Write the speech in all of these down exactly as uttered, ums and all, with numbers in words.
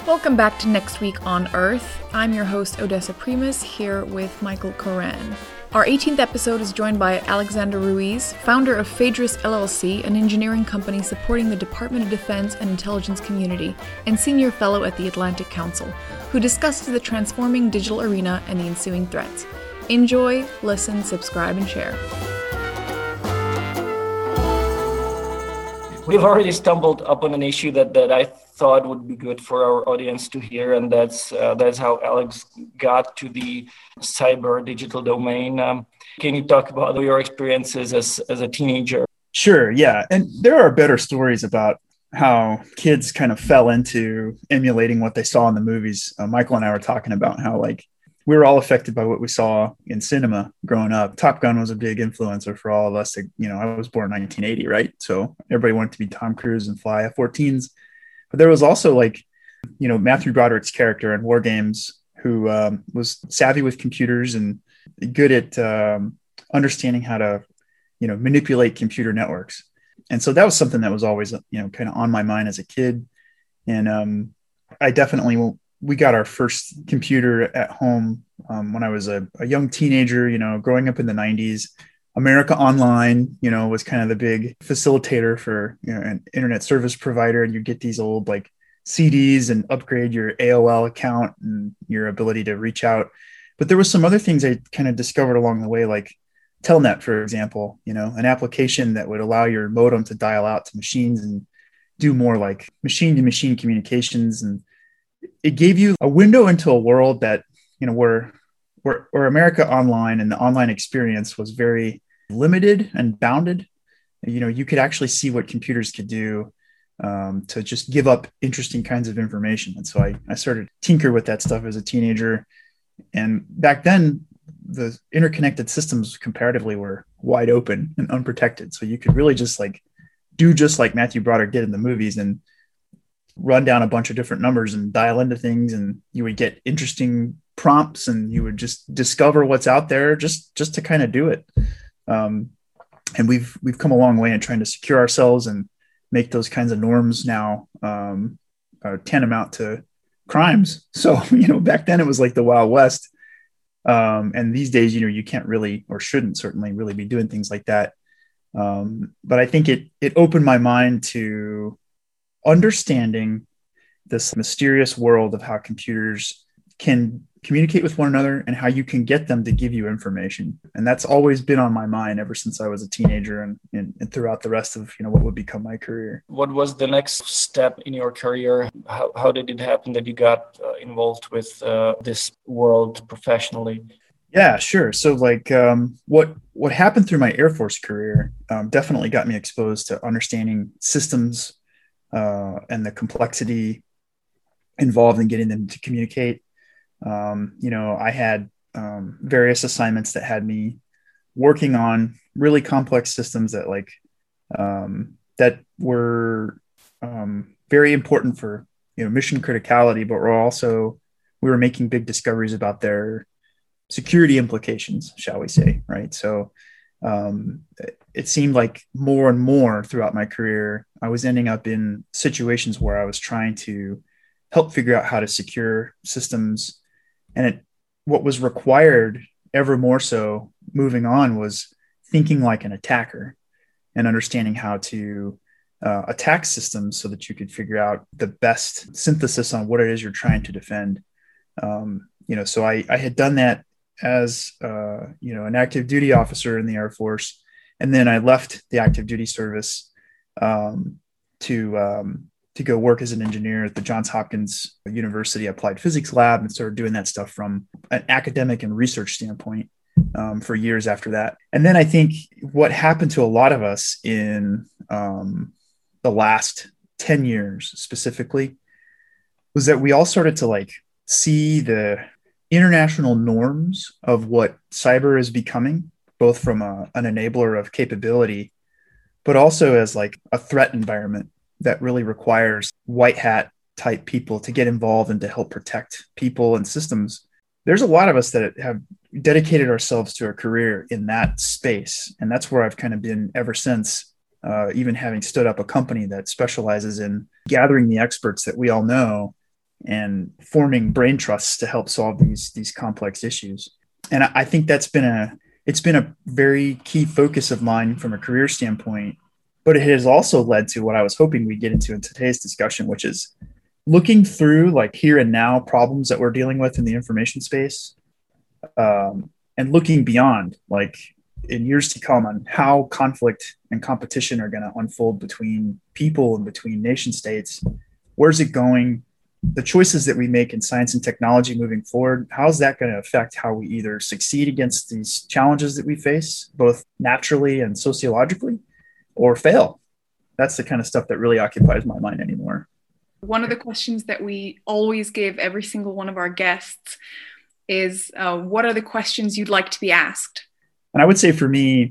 Welcome back to Next Week on Earth. I'm your host, Odessa Primus, here with Michael Koran. Our eighteenth episode is joined by Alexander Ruiz, founder of Phaedrus L L C, an engineering company supporting the Department of Defense and intelligence community, and senior fellow at the Atlantic Council, who discusses the transforming digital arena and the ensuing threats. Enjoy, listen, subscribe, and share. We've already stumbled upon an issue that, that I thought would be good for our audience to hear, and that's uh, that's how Alex got to the cyber digital domain. Um, can you talk about your experiences as, as a teenager? Sure, yeah. And there are better stories about how kids kind of fell into emulating what they saw in the movies. Uh, Michael and I were talking about how, like, we were all affected by what we saw in cinema growing up. Top Gun was a big influencer for all of us. You know, I was born in nineteen eighty, right? So everybody wanted to be Tom Cruise and fly F fourteens. But there was also, like, you know, Matthew Broderick's character in War Games, who um, was savvy with computers and good at um, understanding how to, you know, manipulate computer networks. And so that was something that was always, you know, kind of on my mind as a kid. And um, I definitely, we got our first computer at home um, when I was a, a young teenager, you know, growing up in the nineties. America Online, you know, was kind of the big facilitator for, you know, an internet service provider. And you get these old, like, C Ds and upgrade your A O L account and your ability to reach out. But there was some other things I kind of discovered along the way, like Telnet, for example, you know, an application that would allow your modem to dial out to machines and do more like machine to machine communications. And it gave you a window into a world that, you know, where, where, where America Online and the online experience was very limited and bounded. You know, you could actually see what computers could do um, to just give up interesting kinds of information. And so I, I started to tinker with that stuff as a teenager. And back then, the interconnected systems comparatively were wide open and unprotected. So you could really just like do just like Matthew Broderick did in the movies and run down a bunch of different numbers and dial into things, and you would get interesting prompts and you would just discover what's out there just, just to kind of do it. Um, and we've, we've come a long way in trying to secure ourselves and make those kinds of norms now um, uh, tantamount to crimes. So, you know, back then it was like the Wild West. Um, and these days, you know, you can't really, or shouldn't certainly really be doing things like that. Um, but I think it, it opened my mind to understanding this mysterious world of how computers can communicate with one another and how you can get them to give you information. And that's always been on my mind ever since I was a teenager and, and, and throughout the rest of, you know, what would become my career. What was the next step in your career? How, how did it happen that you got uh, involved with uh, this world professionally? Yeah, sure. So like um, what, what happened through my Air Force career um, definitely got me exposed to understanding systems uh, and the complexity involved in getting them to communicate. Um, you know, I had um, various assignments that had me working on really complex systems that like um, that were um, very important for, you know, mission criticality, but we're also we were making big discoveries about their security implications, shall we say, right? So um, it seemed like more and more throughout my career, I was ending up in situations where I was trying to help figure out how to secure systems. And it, what was required ever more so moving on was thinking like an attacker and understanding how to uh, attack systems so that you could figure out the best synthesis on what it is you're trying to defend. Um, you know, so I, I had done that as, uh, you know, an active duty officer in the Air Force. And then I left the active duty service um, to um, to go work as an engineer at the Johns Hopkins University Applied Physics Lab and started doing that stuff from an academic and research standpoint um, for years after that. And then I think what happened to a lot of us in um, the last ten years specifically was that we all started to like see the international norms of what cyber is becoming, both from a, an enabler of capability, but also as like a threat environment that really requires white hat type people to get involved and to help protect people and systems. There's a lot of us that have dedicated ourselves to a career in that space. And that's where I've kind of been ever since, uh, even having stood up a company that specializes in gathering the experts that we all know and forming brain trusts to help solve these these complex issues. And I, I think that's been a it's been a very key focus of mine from a career standpoint. But it has also led to what I was hoping we'd get into in today's discussion, which is looking through like here and now problems that we're dealing with in the information space, um, and looking beyond, like in years to come, on how conflict and competition are going to unfold between people and between nation states. Where's it going? The choices that we make in science and technology moving forward, how's that going to affect how we either succeed against these challenges that we face, both naturally and sociologically, or fail? That's the kind of stuff that really occupies my mind anymore. One of the questions that we always give every single one of our guests is, uh, what are the questions you'd like to be asked? And I would say for me,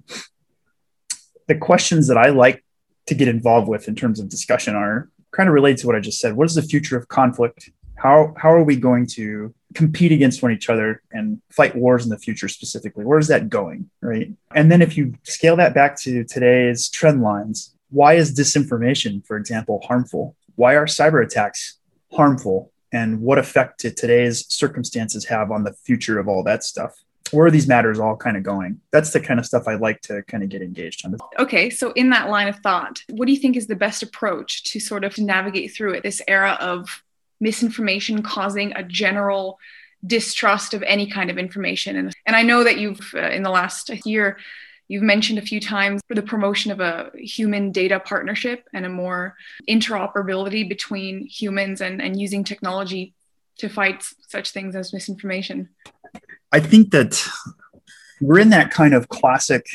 the questions that I like to get involved with in terms of discussion are kind of related to what I just said. What is the future of conflict? How, how are we going to compete against one each other and fight wars in the future specifically? Where is that going, right? And then if you scale that back to today's trend lines, why is disinformation, for example, harmful? Why are cyber attacks harmful? And what effect do today's circumstances have on the future of all that stuff? Where are these matters all kind of going? That's the kind of stuff I like to kind of get engaged on. Okay, so in that line of thought, what do you think is the best approach to sort of navigate through it, this era of misinformation causing a general distrust of any kind of information? And, and I know that you've, uh, in the last year, you've mentioned a few times for the promotion of a human data partnership and a more interoperability between humans and, and using technology to fight such things as misinformation. I think that we're in that kind of classic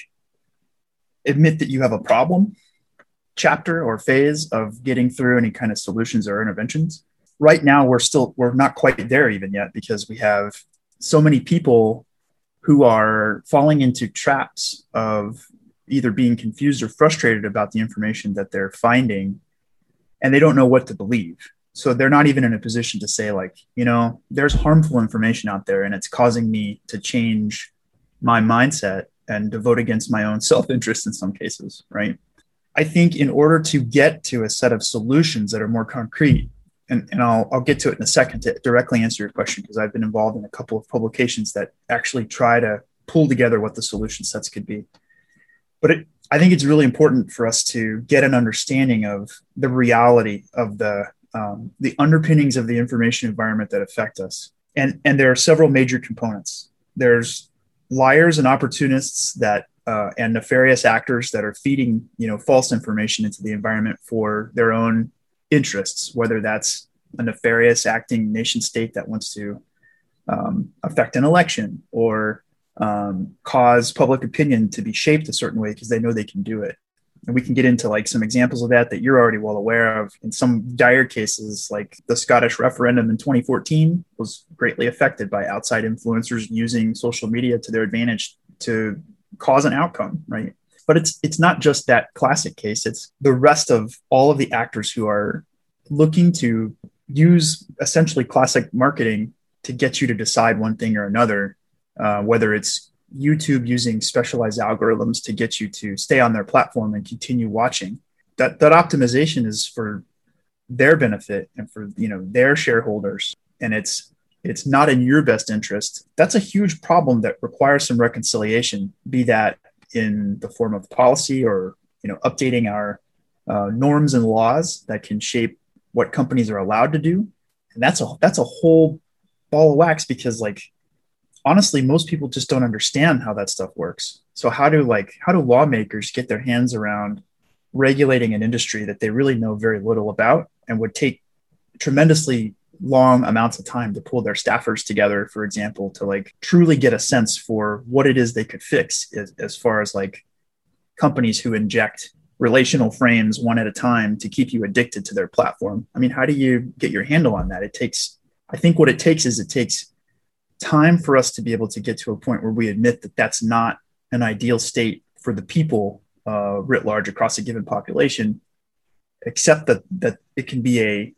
admit that you have a problem chapter or phase of getting through any kind of solutions or interventions. Right now, we're still, we're not quite there even yet, because we have so many people who are falling into traps of either being confused or frustrated about the information that they're finding, and they don't know what to believe. So they're not even in a position to say, like, you know, there's harmful information out there and it's causing me to change my mindset and to vote against my own self-interest in some cases, right? I think in order to get to a set of solutions that are more concrete, and, and I'll, I'll get to it in a second to directly answer your question, because I've been involved in a couple of publications that actually try to pull together what the solution sets could be. But it, I think it's really important for us to get an understanding of the reality of the um, the underpinnings of the information environment that affect us. And, and there are several major components. There's liars and opportunists that uh, and nefarious actors that are feeding, you know, false information into the environment for their own interests, whether that's a nefarious acting nation state that wants to um, affect an election or um, cause public opinion to be shaped a certain way because they know they can do it. And we can get into like some examples of that that you're already well aware of. In some dire cases, like the Scottish referendum in twenty fourteen was greatly affected by outside influencers using social media to their advantage to cause an outcome, right? But it's it's not just that classic case. It's the rest of all of the actors who are looking to use essentially classic marketing to get you to decide one thing or another, uh, whether it's YouTube using specialized algorithms to get you to stay on their platform and continue watching. That that optimization is for their benefit and for, you know, their shareholders, and it's it's not in your best interest. That's a huge problem that requires some reconciliation, be that in the form of policy or, you know, updating our uh, norms and laws that can shape what companies are allowed to do. And that's a that's a whole ball of wax, because like honestly, most people just don't understand how that stuff works. So how do like how do lawmakers get their hands around regulating an industry that they really know very little about and would take tremendously long amounts of time to pull their staffers together, for example, to like truly get a sense for what it is they could fix as, as far as like companies who inject relational frames one at a time to keep you addicted to their platform. I mean, how do you get your handle on that? It takes, I think what it takes is it takes time for us to be able to get to a point where we admit that that's not an ideal state for the people uh, writ large across a given population, except that that it can be a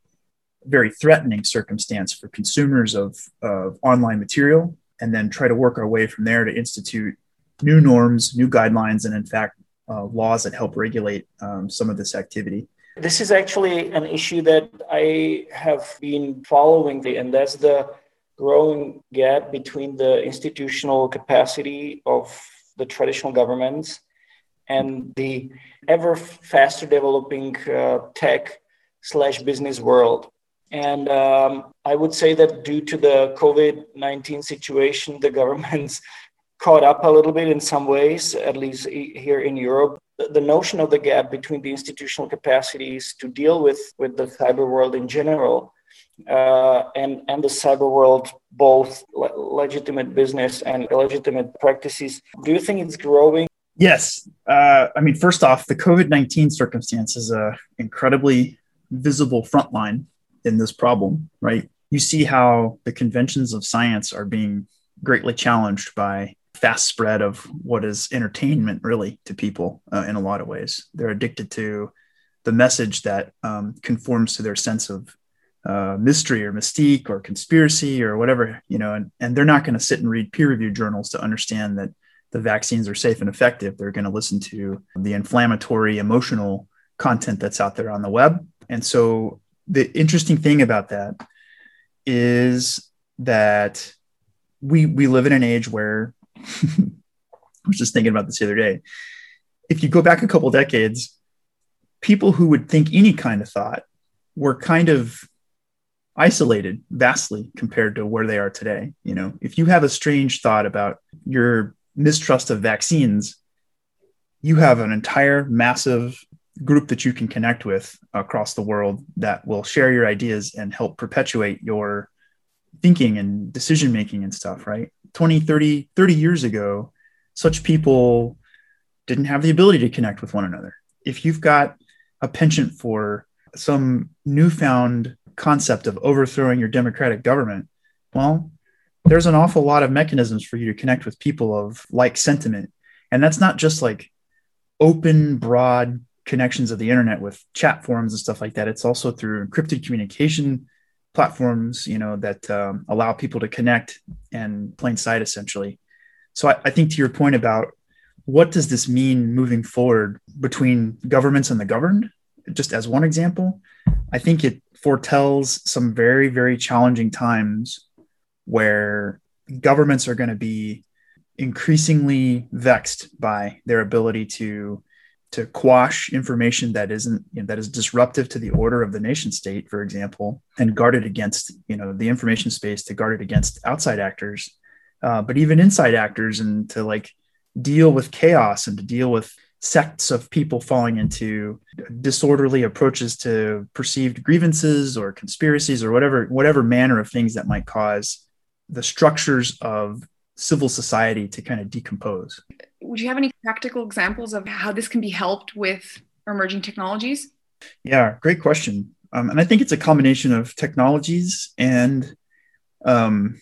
very threatening circumstance for consumers of, of online material, and then try to work our way from there to institute new norms, new guidelines, and in fact, uh, laws that help regulate um, some of this activity. This is actually an issue that I have been following, and that's the growing gap between the institutional capacity of the traditional governments and the ever faster developing uh, tech slash business world. And um, I would say that due to the COVID nineteen situation, the governments caught up a little bit in some ways, at least here in Europe. The, the notion of the gap between the institutional capacities to deal with, with the cyber world in general uh, and, and the cyber world, both le- legitimate business and illegitimate practices, do you think it's growing? Yes. Uh, I mean, first off, the COVID nineteen circumstance is an incredibly visible front line in this problem, right? You see how the conventions of science are being greatly challenged by fast spread of what is entertainment really to people uh, in a lot of ways. They're addicted to the message that um, conforms to their sense of uh, mystery or mystique or conspiracy or whatever, you know, and, and they're not going to sit and read peer-reviewed journals to understand that the vaccines are safe and effective. They're going to listen to the inflammatory, emotional content that's out there on the web. And so the interesting thing about that is that we we live in an age where I was just thinking about this the other day. If you go back a couple of decades, people who would think any kind of thought were kind of isolated vastly compared to where they are today. You know, if you have a strange thought about your mistrust of vaccines, you have an entire massive group that you can connect with across the world that will share your ideas and help perpetuate your thinking and decision making and stuff, right? twenty, thirty, thirty years ago, such people didn't have the ability to connect with one another. If you've got a penchant for some newfound concept of overthrowing your democratic government, well, there's an awful lot of mechanisms for you to connect with people of like sentiment. And that's not just like open, broad connections of the internet with chat forums and stuff like that. It's also through encrypted communication platforms, you know, that um, allow people to connect in plain sight, essentially. So I, I think to your point about what does this mean moving forward between governments and the governed, just as one example, I think it foretells some very, very challenging times where governments are going to be increasingly vexed by their ability to to quash information that isn't, you know, that is disruptive to the order of the nation state, for example, and guard it against, you know, the information space, to guard it against outside actors, uh, but even inside actors, and to like deal with chaos and to deal with sects of people falling into disorderly approaches to perceived grievances or conspiracies or whatever, whatever manner of things that might cause the structures of civil society to kind of decompose. Would you have any practical examples of how this can be helped with emerging technologies? Yeah, great question. Um, and I think it's a combination of technologies and um,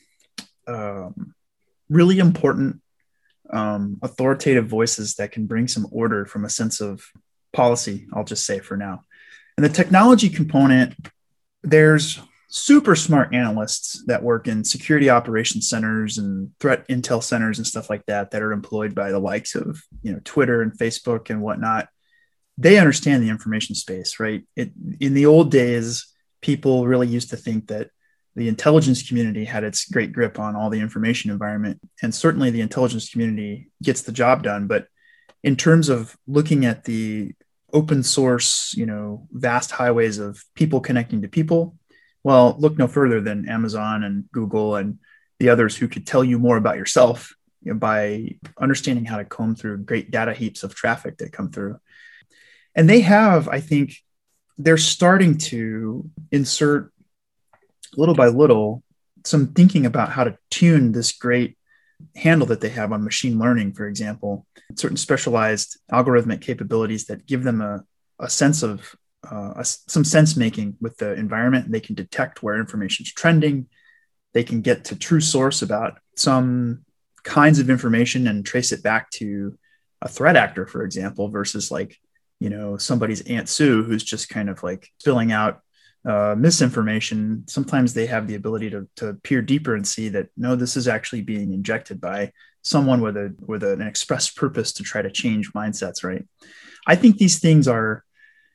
um, really important um, authoritative voices that can bring some order from a sense of policy, I'll just say for now. And the technology component, there's super smart analysts that work in security operations centers and threat intel centers and stuff like that, that are employed by the likes of, you know, Twitter and Facebook and whatnot. They understand the information space, right? It, in the old days, people really used to think that the intelligence community had its great grip on all the information environment. And certainly the intelligence community gets the job done. But in terms of looking at the open source, you know, vast highways of people connecting to people, well, look no further than Amazon and Google and the others who could tell you more about yourself, you know, by understanding how to comb through great data heaps of traffic that come through. And they have, I think, they're starting to insert little by little some thinking about how to tune this great handle that they have on machine learning, for example, certain specialized algorithmic capabilities that give them a, a sense of Uh, a, some sense making with the environment. They can detect where information is trending. They can get to true source about some kinds of information and trace it back to a threat actor, for example, versus like, you know, somebody's Aunt Sue who's just kind of like spilling out uh, misinformation. Sometimes they have the ability to, to peer deeper and see that, no, this is actually being injected by someone with a with an express purpose to try to change mindsets, right? I think these things are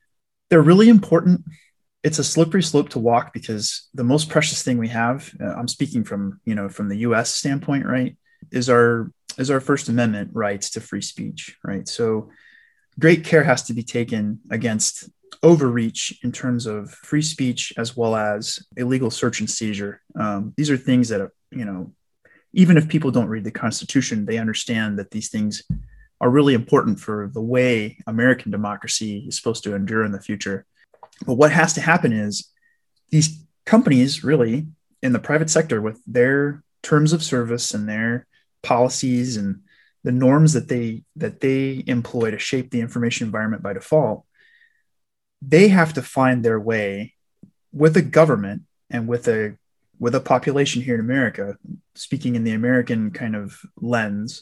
they're really important. It's a slippery slope to walk because the most precious thing we have, uh, I'm speaking from, you know, from the U S standpoint, right, is our is our First Amendment rights to free speech, right? So great care has to be taken against overreach in terms of free speech as well as illegal search and seizure. Um, these are things that, you know, even if people don't read the Constitution, they understand that these things are really important for the way American democracy is supposed to endure in the future. But what has to happen is these companies really in the private sector with their terms of service and their policies and the norms that they that they employ to shape the information environment by default, they have to find their way with a government and with a with a population here in America, speaking in the American kind of lens,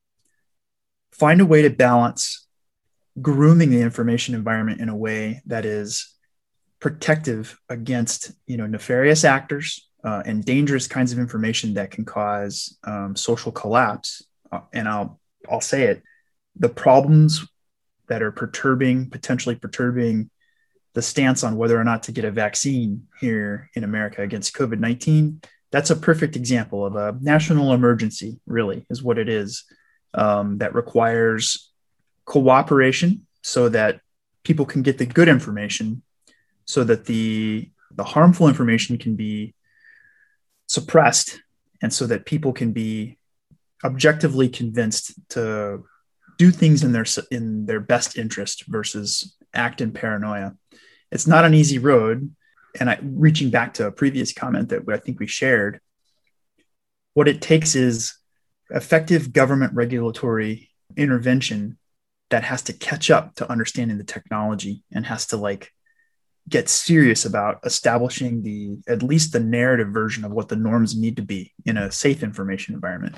find a way to balance grooming the information environment in a way that is protective against, you know, nefarious actors uh, and dangerous kinds of information that can cause um, social collapse. Uh, and I'll I'll say it, the problems that are perturbing, potentially perturbing the stance on whether or not to get a vaccine here in America against COVID nineteen, that's a perfect example of a national emergency, really, is what it is, um, that requires cooperation so that people can get the good information, so that the, the harmful information can be suppressed, and so that people can be objectively convinced to do things in their in their best interest versus act in paranoia. It's not an easy road. And I, reaching back to a previous comment that I think we shared, what it takes is effective government regulatory intervention that has to catch up to understanding the technology and has to like get serious about establishing the at least the narrative version of what the norms need to be in a safe information environment.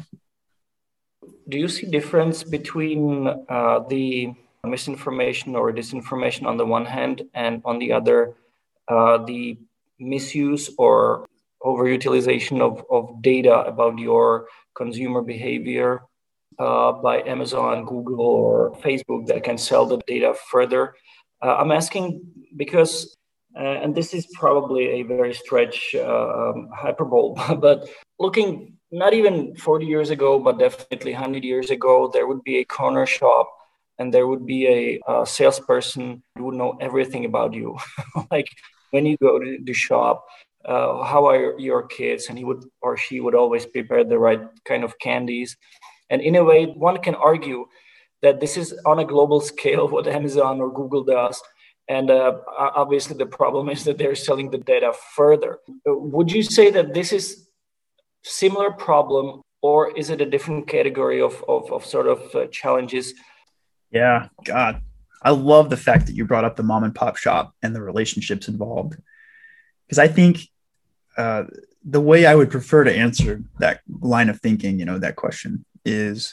Do you see difference between uh, the misinformation or disinformation on the one hand, and on the other, uh, the misuse or overutilization of, of data about your consumer behavior uh, by Amazon, Google, or Facebook that can sell the data further? Uh, I'm asking because, uh, and this is probably a very stretch uh, um, hyperbole, but looking not even forty years ago, but definitely one hundred years ago, there would be a corner shop and there would be a, a salesperson who would know everything about you. Like when you go to the shop, uh, how are your kids? And he would or she would always prepare the right kind of candies. And in a way, one can argue that this is on a global scale what Amazon or Google does. And uh, obviously the problem is that they're selling the data further. Would you say that this is similar problem, or is it a different category of, of, of sort of uh, challenges? Yeah, God, I love the fact that you brought up the mom and pop shop and the relationships involved. Because I think uh, the way I would prefer to answer that line of thinking, you know, that question is,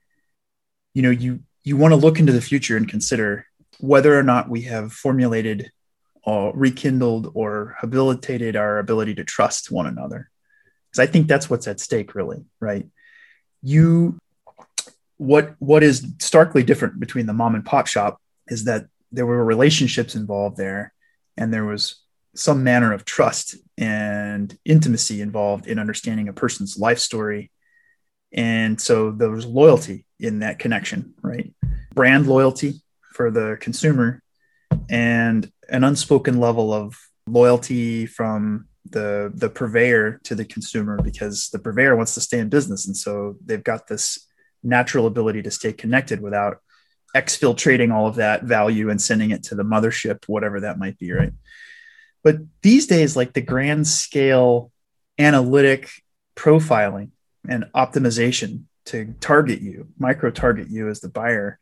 you know, you, you want to look into the future and consider whether or not we have formulated or rekindled or habilitated our ability to trust one another. Because I think that's what's at stake, really, right? You, what what is starkly different between the mom and pop shop is that there were relationships involved there, and there was some manner of trust and intimacy involved in understanding a person's life story. And so there was loyalty in that connection, right? Brand loyalty for the consumer and an unspoken level of loyalty from the the purveyor to the consumer, because the purveyor wants to stay in business. And so they've got this natural ability to stay connected without exfiltrating all of that value and sending it to the mothership, whatever that might be, right? But these days, like the grand scale analytic profiling and optimization to target you, micro target you as the buyer,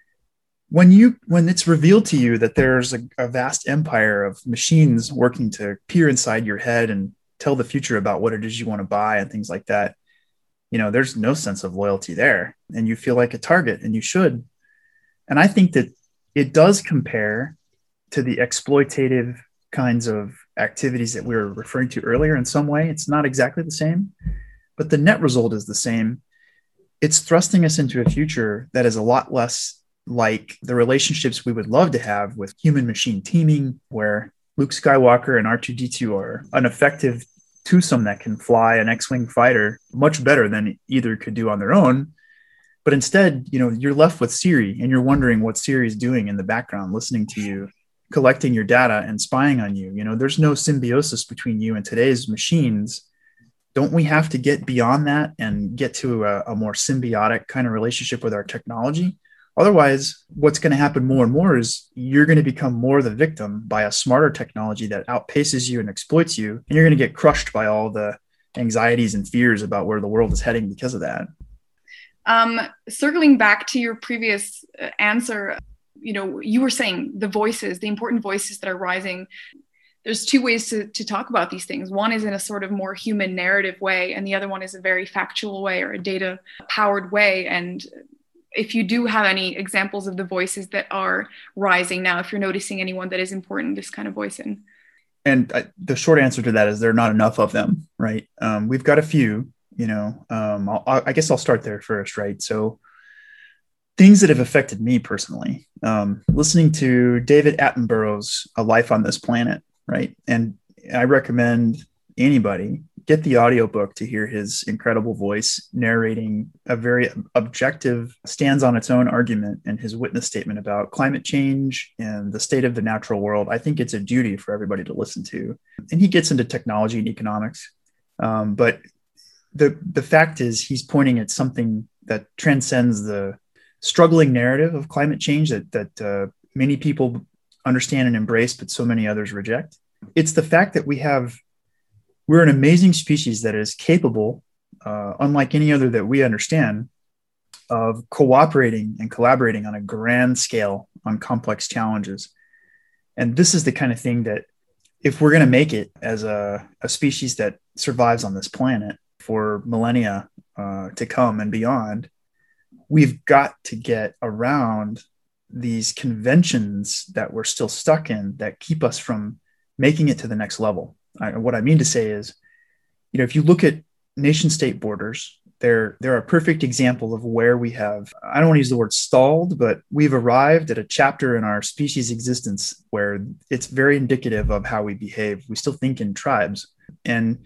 when you when it's revealed to you that there's a, a vast empire of machines working to peer inside your head and tell the future about what it is you want to buy and things like that, you know, there's no sense of loyalty there, and you feel like a target, and you should. And I think that it does compare to the exploitative kinds of activities that we were referring to earlier in some way. It's not exactly the same, but the net result is the same. It's thrusting us into a future that is a lot less like the relationships we would love to have with human machine teaming, where Luke Skywalker and R two D two are an effective twosome that can fly an X-Wing fighter much better than either could do on their own. But instead, you know, you're left with Siri and you're wondering what Siri is doing in the background, listening to you, collecting your data and spying on you. You know, there's no symbiosis between you and today's machines. Don't we have to get beyond that and get to a, a more symbiotic kind of relationship with our technology? Otherwise, what's going to happen more and more is you're going to become more the victim by a smarter technology that outpaces you and exploits you. And you're going to get crushed by all the anxieties and fears about where the world is heading because of that. Um, circling back to your previous answer, you know, you were saying the voices, the important voices that are rising. There's two ways to, to talk about these things. One is in a sort of more human narrative way, and the other one is a very factual way or a data powered way. And if you do have any examples of the voices that are rising now, if you're noticing anyone that is important, this kind of voice in. And I, the short answer to that is there are not enough of them, right? Um, we've got a few, you know, um, I'll, I guess I'll start there first, right? So things that have affected me personally, um, listening to David Attenborough's A Life on This Planet, right? And I recommend anybody get the audiobook to hear his incredible voice narrating a very objective, stands on its own argument and his witness statement about climate change and the state of the natural world. I think it's a duty for everybody to listen to. And he gets into technology and economics. Um, but the, the fact is he's pointing at something that transcends the struggling narrative of climate change that, that uh, many people understand and embrace, but so many others reject. It's the fact that we have We're an amazing species that is capable, uh, unlike any other that we understand, of cooperating and collaborating on a grand scale on complex challenges. And this is the kind of thing that if we're going to make it as a, a species that survives on this planet for millennia uh, to come and beyond, we've got to get around these conventions that we're still stuck in that keep us from making it to the next level. I, what I mean to say is, you know, if you look at nation state borders, they're, they're a perfect example of where we have, I don't want to use the word stalled, but we've arrived at a chapter in our species existence where it's very indicative of how we behave. We still think in tribes. And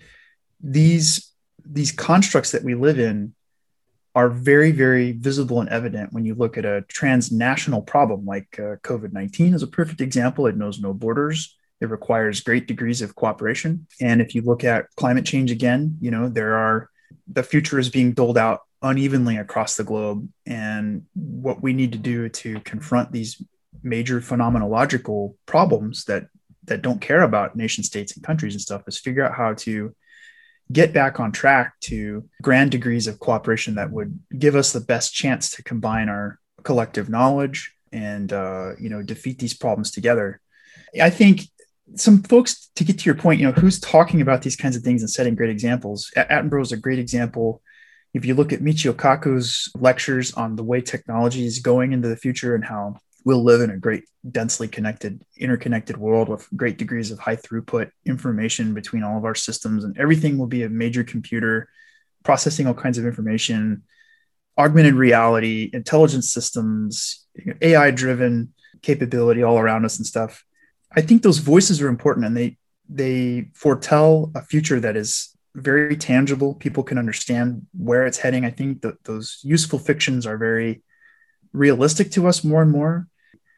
these, these constructs that we live in are very, very visible and evident when you look at a transnational problem like uh, COVID nineteen is a perfect example. It knows no borders. It requires great degrees of cooperation. And if you look at climate change again, you know, there are, the future is being doled out unevenly across the globe. And what we need to do to confront these major phenomenological problems that, that don't care about nation states and countries and stuff is figure out how to get back on track to grand degrees of cooperation that would give us the best chance to combine our collective knowledge and, uh, you know, defeat these problems together. I think some folks, to get to your point, you know, who's talking about these kinds of things and setting great examples? Attenborough is a great example. If you look at Michio Kaku's lectures on the way technology is going into the future and how we'll live in a great, densely connected, interconnected world with great degrees of high throughput information between all of our systems, and everything will be a major computer processing all kinds of information, augmented reality, intelligence systems, A I-driven capability all around us and stuff. I think those voices are important, and they they foretell a future that is very tangible. People can understand where it's heading. I think that those useful fictions are very realistic to us more and more.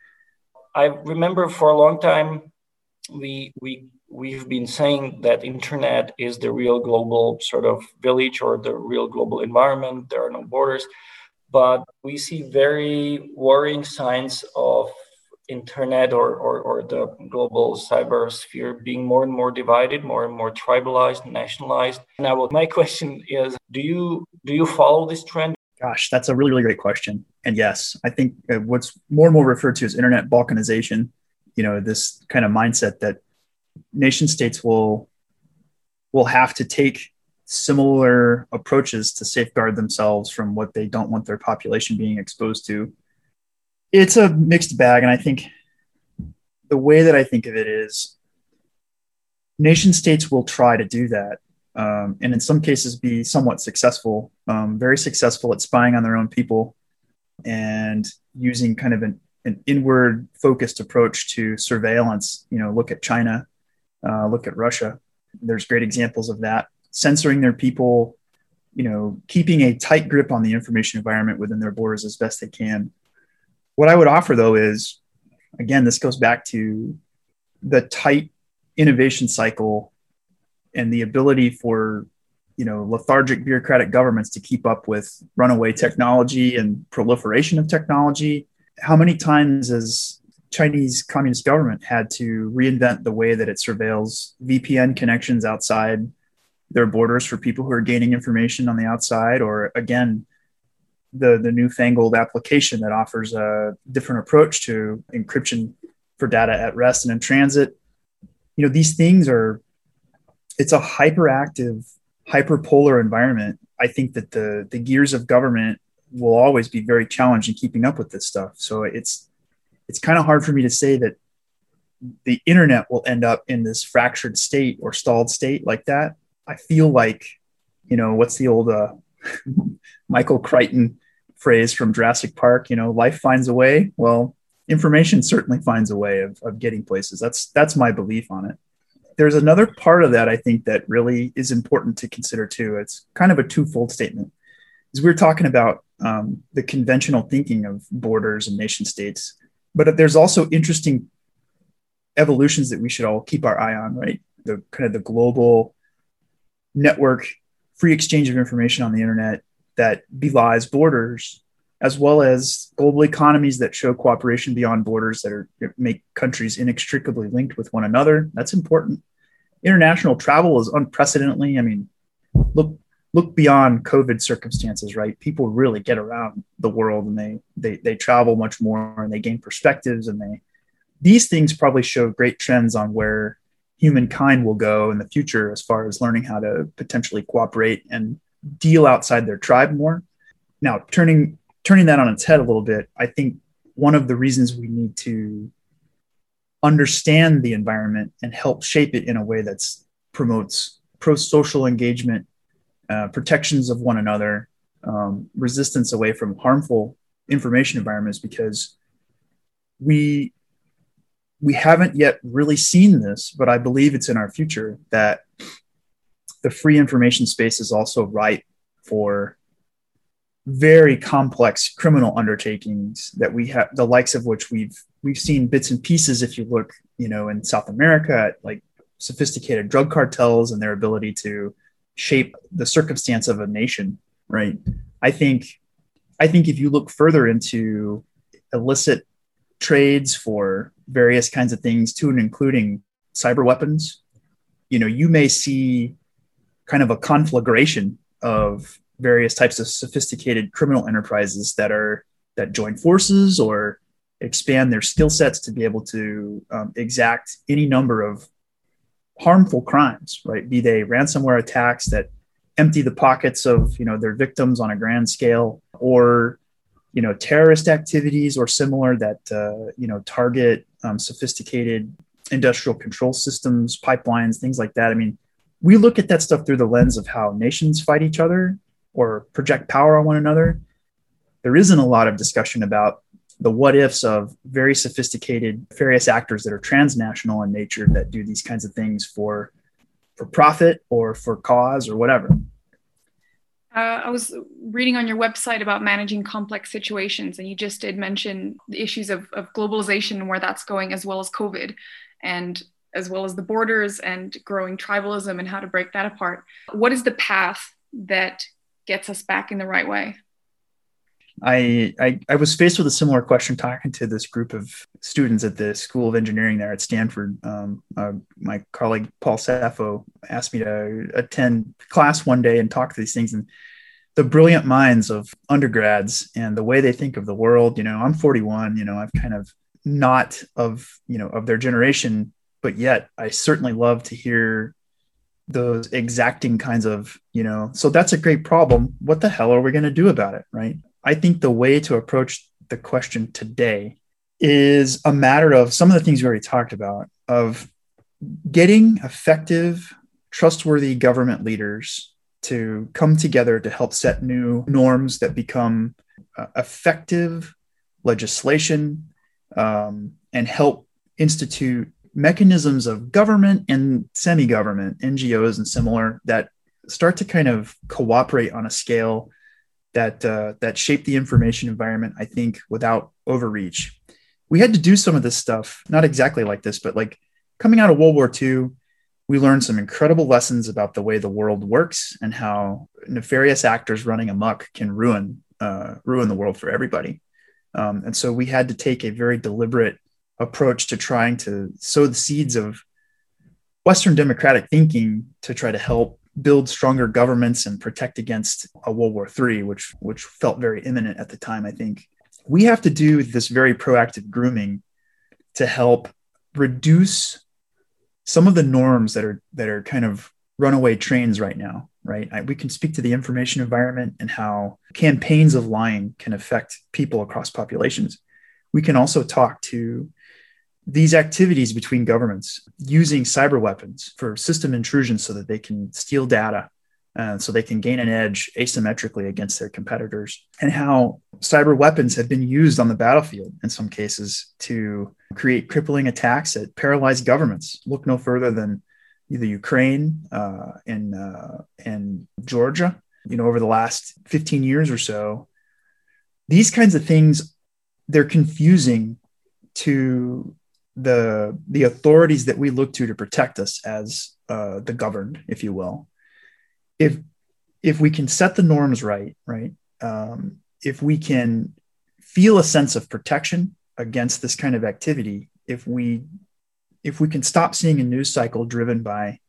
I remember for a long time, we we we've been saying that internet is the real global sort of village or the real global environment. There are no borders, but we see very worrying signs of internet or, or, or the global cyber sphere being more and more divided, more and more tribalized, nationalized. And I will, my question is, do you do you follow this trend? Gosh, that's a really, really great question. And yes, I think what's more and more referred to as internet balkanization, you know, this kind of mindset that nation states will will have to take similar approaches to safeguard themselves from what they don't want their population being exposed to. It's a mixed bag. And I think the way that I think of it is nation states will try to do that. Um, and in some cases be somewhat successful, um, very successful at spying on their own people and using kind of an, an inward focused approach to surveillance. You know, look at China, uh, look at Russia. There's great examples of that. Censoring their people, you know, keeping a tight grip on the information environment within their borders as best they can. What I would offer, though, is, again, this goes back to the tight innovation cycle and the ability for, you know, lethargic bureaucratic governments to keep up with runaway technology and proliferation of technology. How many times has Chinese Communist government had to reinvent the way that it surveils V P N connections outside their borders for people who are gaining information on the outside, or again, the, the newfangled application that offers a different approach to encryption for data at rest and in transit. You know, these things are, it's a hyperactive, hyperpolar environment. I think that the, the gears of government will always be very challenged in keeping up with this stuff. So it's, it's kind of hard for me to say that the internet will end up in this fractured state or stalled state like that. I feel like, you know, what's the old uh, Michael Crichton phrase from Jurassic Park, you know, life finds a way. Well, information certainly finds a way of, of getting places. That's, that's my belief on it. There's another part of that, I think, that really is important to consider too. It's kind of a twofold statement. As we're talking about um, the conventional thinking of borders and nation states, but there's also interesting evolutions that we should all keep our eye on, right? The kind of the global network, free exchange of information on the internet that belies borders, as well as global economies that show cooperation beyond borders that are make countries inextricably linked with one another. That's important. International travel is unprecedentedly. I mean, look look beyond COVID circumstances, right? People really get around the world, and they they they travel much more, and they gain perspectives, and they these things probably show great trends on where humankind will go in the future as far as learning how to potentially cooperate and deal outside their tribe more. Now, turning turning that on its head a little bit, I think one of the reasons we need to understand the environment and help shape it in a way that promotes pro-social engagement, uh, protections of one another, um, resistance away from harmful information environments, because we we haven't yet really seen this, but I believe it's in our future that the free information space is also ripe for very complex criminal undertakings that we have, the likes of which we've we've seen bits and pieces. If you look, you know, in South America at like sophisticated drug cartels and their ability to shape the circumstance of a nation, right? I think, I think if you look further into illicit trades for various kinds of things too, and including cyber weapons, you know, you may see kind of a conflagration of various types of sophisticated criminal enterprises that are that join forces or expand their skill sets to be able to um, exact any number of harmful crimes, right? Be they ransomware attacks that empty the pockets of, you know, their victims on a grand scale, or, you know, terrorist activities or similar that, uh, you know, target um, sophisticated industrial control systems, pipelines, things like that. I mean, we look at that stuff through the lens of how nations fight each other or project power on one another. There isn't a lot of discussion about the what ifs of very sophisticated, various actors that are transnational in nature that do these kinds of things for, for profit or for cause or whatever. Uh, I was reading on your website about managing complex situations, and you just did mention the issues of, of globalization and where that's going, as well as COVID, and as well as the borders and growing tribalism and how to break that apart. What is the path that gets us back in the right way? I, I I was faced with a similar question talking to this group of students at the School of Engineering there at Stanford. Um, uh, my colleague Paul Sappho asked me to attend class one day and talk to these things, and the brilliant minds of undergrads and the way they think of the world. You know, I'm forty-one. You know, I've kind of not of you know of their generation, but yet I certainly love to hear those exacting kinds of, you know, so that's a great problem. What the hell are we going to do about it, right? I think the way to approach the question today is a matter of some of the things we already talked about, of getting effective, trustworthy government leaders to come together to help set new norms that become uh, effective, legislation, um, and help institute mechanisms of government and semi-government, N G Os and similar, that start to kind of cooperate on a scale that uh, that shape the information environment, I think, without overreach. We had to do some of this stuff, not exactly like this, but like coming out of World War Two, we learned some incredible lessons about the way the world works and how nefarious actors running amok can ruin uh, ruin the world for everybody. Um, and so we had to take a very deliberate approach to trying to sow the seeds of Western democratic thinking to try to help build stronger governments and protect against a World War Three, which which felt very imminent at the time, I think. We have to do this very proactive grooming to help reduce some of the norms that are that are kind of runaway trains right now, right? I, we can speak to the information environment and how campaigns of lying can affect people across populations. We can also talk to these activities between governments using cyber weapons for system intrusion so that they can steal data, uh, so they can gain an edge asymmetrically against their competitors, and how cyber weapons have been used on the battlefield in some cases to create crippling attacks that paralyze governments. Look no further than either Ukraine uh, and, uh, and Georgia. You know, over the last fifteen years or so, these kinds of things, they're confusing to the the authorities that we look to to protect us as uh, the governed, if you will. If if we can set the norms right, right, um, if we can feel a sense of protection against this kind of activity, if we if we can stop seeing a news cycle driven by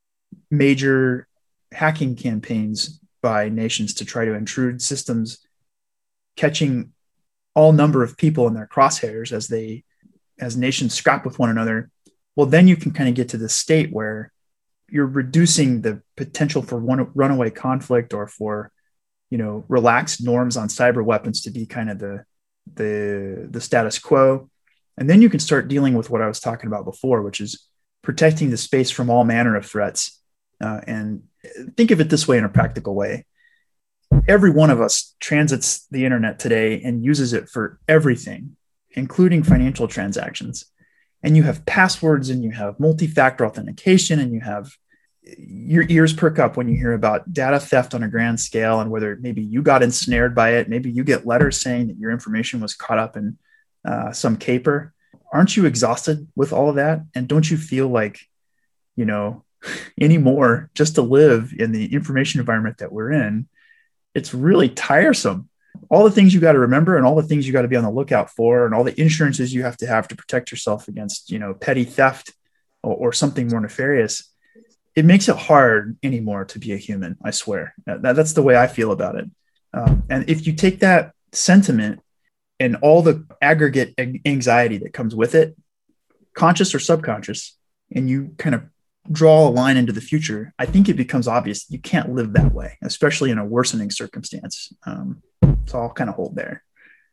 major hacking campaigns by nations to try to intrude systems, catching all number of people in their crosshairs as they as nations scrap with one another, well, then you can kind of get to this state where you're reducing the potential for one runaway conflict or for, you know, relaxed norms on cyber weapons to be kind of the, the, the status quo. And then you can start dealing with what I was talking about before, which is protecting the space from all manner of threats. Uh, and think of it this way in a practical way. Every one of us transits the internet today and uses it for everything, including financial transactions. And you have passwords and you have multi-factor authentication and you have your ears perk up when you hear about data theft on a grand scale and whether maybe you got ensnared by it. Maybe you get letters saying that your information was caught up in uh, some caper. Aren't you exhausted with all of that? And don't you feel like, you know, anymore just to live in the information environment that we're in, it's really tiresome. All the things you got to remember and all the things you got to be on the lookout for and all the insurances you have to have to protect yourself against, you know, petty theft or, or something more nefarious. It makes it hard anymore to be a human. I swear that, that's the way I feel about it. Um, and if you take that sentiment and all the aggregate anxiety that comes with it, conscious or subconscious, and you kind of draw a line into the future, I think it becomes obvious you can't live that way, especially in a worsening circumstance. Um, so I'll kind of hold there.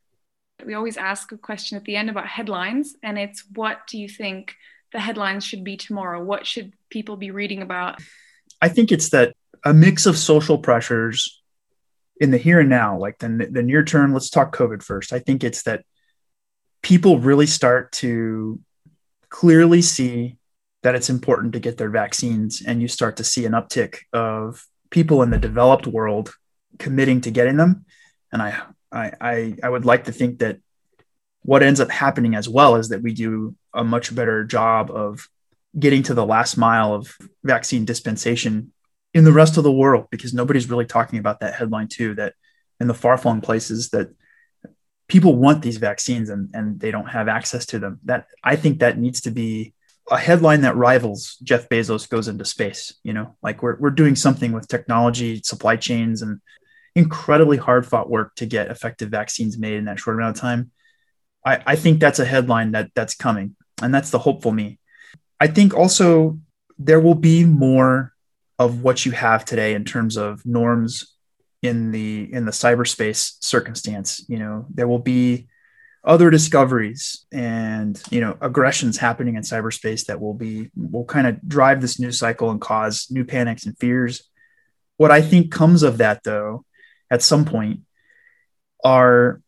We always ask a question at the end about headlines, and it's, what do you think the headlines should be tomorrow? What should people be reading about? I think it's that a mix of social pressures in the here and now, like the, the near term. Let's talk COVID first. I think it's that people really start to clearly see that it's important to get their vaccines, and you start to see an uptick of people in the developed world committing to getting them. And I, I, I, I would like to think that what ends up happening as well is that we do a much better job of getting to the last mile of vaccine dispensation in the rest of the world, because nobody's really talking about that headline too, that in the far-flung places that people want these vaccines and, and they don't have access to them. That, I think that needs to be a headline that rivals Jeff Bezos goes into space. You know, like we're, we're doing something with technology, supply chains, and incredibly hard fought work to get effective vaccines made in that short amount of time. I, I think that's a headline that that's coming. And that's the hopeful me. I think also there will be more of what you have today in terms of norms in the, in the cyberspace circumstance. You know, there will be other discoveries and, you know, aggressions happening in cyberspace that will be, will kind of drive this news cycle and cause new panics and fears. What I think comes of that, though, at some point are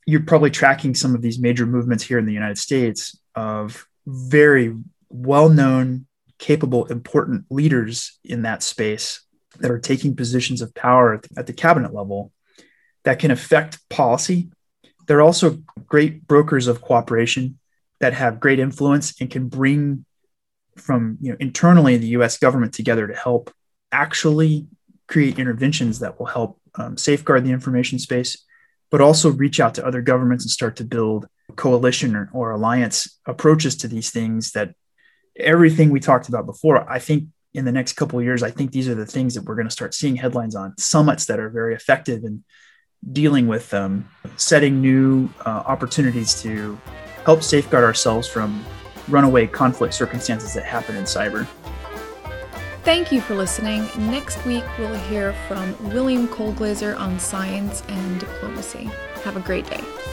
you're probably tracking some of these major movements here in the United States of very well-known, capable, important leaders in that space that are taking positions of power at the, at the cabinet level that can affect policy. They're also great brokers of cooperation that have great influence and can bring from, you know, internally the U S government together to help actually create interventions that will help um, safeguard the information space, but also reach out to other governments and start to build coalition or, or alliance approaches to these things. That everything we talked about before, I think in the next couple of years, I think these are the things that we're going to start seeing headlines on, summits that are very effective in dealing with um, setting new uh, opportunities to help safeguard ourselves from runaway conflict circumstances that happen in cyber. Thank you for listening. Next week, we'll hear from William Colglazier on science and diplomacy. Have a great day.